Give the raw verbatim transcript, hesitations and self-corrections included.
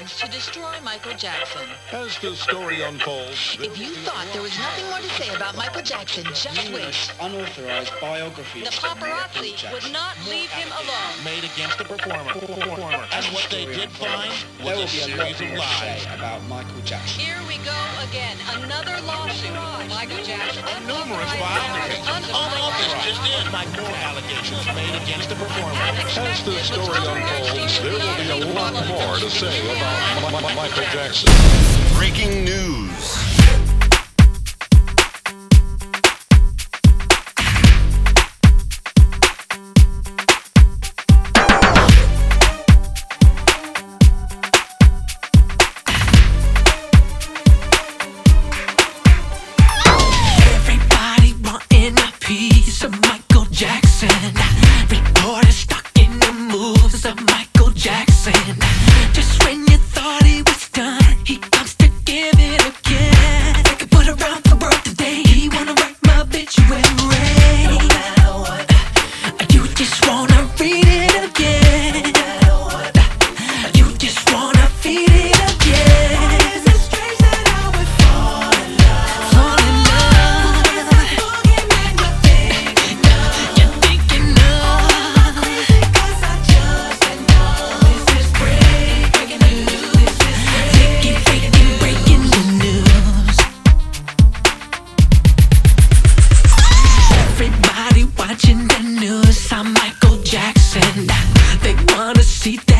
plans to destroy Michael Jackson. As the story unfolds, If you thought there was nothing more to say about Michael Jackson, just wait. Unauthorized biographies. The paparazzi would not leave him alone. Made against the performer. performer. And what they did find There will was a be a lot series of more to say lies. about Michael Jackson. Here we go again. Another lawsuit. Michael Jackson. Numerous files. Unauthorized just in. Like more allegations made against the performer. as the story unfolds, there will be a lot more to say about M- M- Michael Jackson. Breaking news. Everybody wanting a piece of Michael Jackson. Reporters stalking the moves of Michael Jackson. Just when you thought he was done, he comes to give it again. They could put around the world today. He wanna write my obituary. No matter what, you just wanna read it again. No matter what, you just wanna feed it again. Is it strange that I would fall in love? Fall in love. Is it boogeyman you're thinking of? You're thinking of? Cause I just know this is breaking news. This is breaking, breaking, breaking the news. Everybody watching the news. I'm Michael Jackson. They wanna see